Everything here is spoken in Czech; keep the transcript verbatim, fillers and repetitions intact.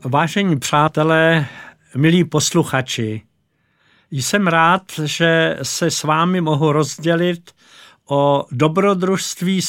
Vážení přátelé, milí posluchači, jsem rád, že se s vámi mohu rozdělit o dobrodružství